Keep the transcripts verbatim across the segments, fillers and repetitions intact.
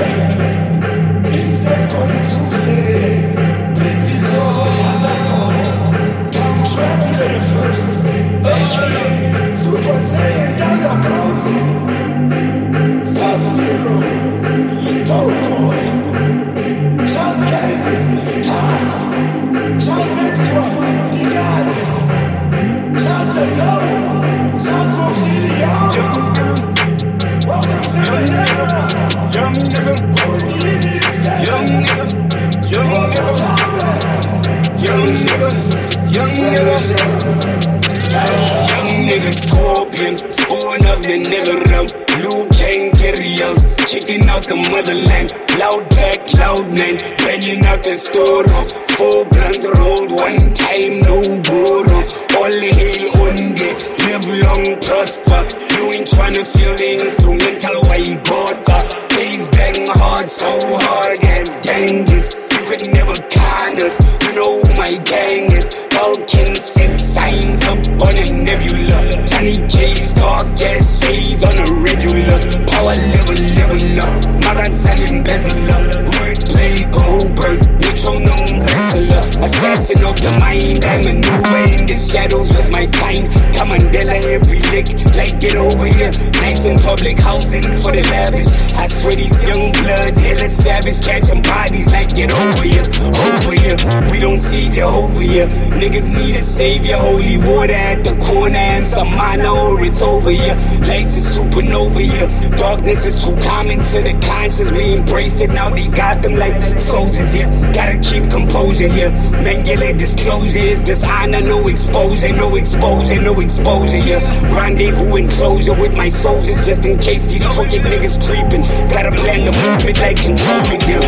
Scorpion, spawn of the nigga rum. Blue Kane Girials, kicking out the motherland. Loud pack, loud man, banging out the store. Four blunts rolled one time, no borrow. All hail unde, live long, prosper. You ain't tryna feel the instrumental, why you got that? Bass bang hard, so hard as gangs. You could never con us, you know who my gang is. Falcon send signs up on a nebula. Johnny Cage dark ass shades on a regular. Power level, level up. Magazine embezzler. Wordplay Goldberg. Metronome wrestler. Assassin of the mind. I maneuver in the shadows with my kind. Kamandela every lick. Like get over here. Nights in public housing for the lavish. I swear these young bloods hella savage. Catching bodies like get over here. Over here. We don't see Jehovah here. Niggas need a savior. Holy water at the corner and some mana or it's over here. Lights is supernova here. Darkness is too common to the conscious. We embraced it, now they got them like soldiers here. Gotta keep composure here. Mangala disclosure is dishonor. No exposure, no exposure, no exposure here. Rendezvous enclosure with my soldiers just in case these crooked niggas creeping. Gotta plan the movement like controllers here.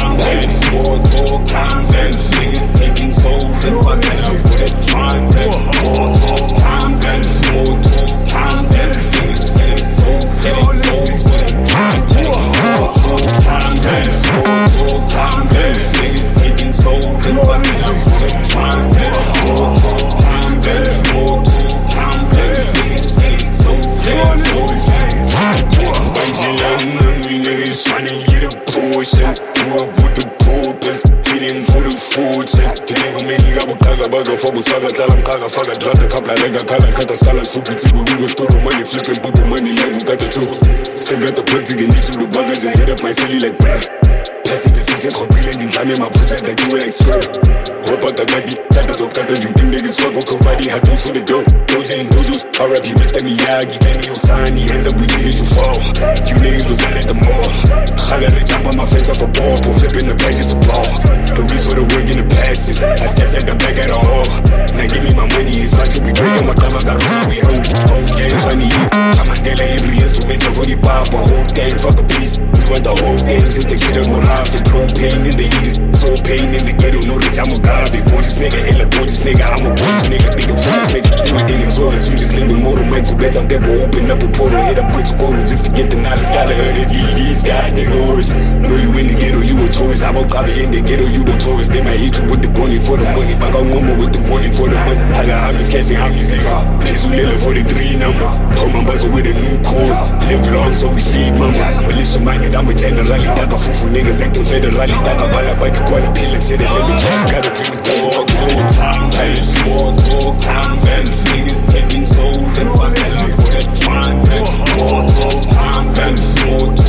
More talk, convents, niggas taking souls and fucking up with a content. More talk, convents, more talk, convents, niggas selling souls, selling souls with a content. More talk, convents, more talk, convents, niggas taking souls and fucking up with a content. More talk, convents, more talk, convents, niggas selling souls, selling souls with a content. Bunch of young hungry niggas tryna get a portion. Grew up with the purpose, feeding for the fortune. Tineko meni gabukaga baga for busaga talam kaga faga drata kapla rega kala kata stala stupid tibu we go store money flipping put the money like we got the truth. Still got the plug to get me to the bugger, just hit up my silly like brr. Passing the season for billion in time my project like you like square. Hope out the gadi, that does okay, you think niggas fuck with Kovadi, had to for the dough. Doja and dojos, R I P Mister Miyagi, then he Osani, hands up with you you fall. You niggas was out at the mall. I gotta jump on my face off a ball, but flipping the pages to ball. Police for the work in the passage, I guess at the back at all. Now give me my money, it's much to be breaking my cover, got room, we home. Whole game trying to eat, I'm a dela every instrumental for the pop, a whole game, fuck a piece. We want the whole game, since the kid on Morale, the propane in the heat, so pain in the ghetto, know that I'm a god, they gorgeous nigga, hella gorgeous nigga, I'm a gorgeous nigga, nigga, gorgeous nigga. Everything is flawless, you just live in motor, Michael Bet, I'm devil, open up a portal, hit up quick score, just to get the knowledge, gotta heard it, these guys, nigga. Know you in the ghetto, you a tourist. I won't call it in the ghetto, you the tourist. They might hit you with the money for the money, but I got one with the money for the money. I got homies catching homies, nigga. Please we live for the three number. Come on, buzzer with a new cause. Live long so we feed mama. Militia minded, I'm a generally. Taka fufu niggas acting federally. Taka bala by the quality pillars. Say that let me just gotta dream it down. Fuck you all the time. More talk, convents. Niggas taking souls and fucking up with a content. More talk, convents. More talk.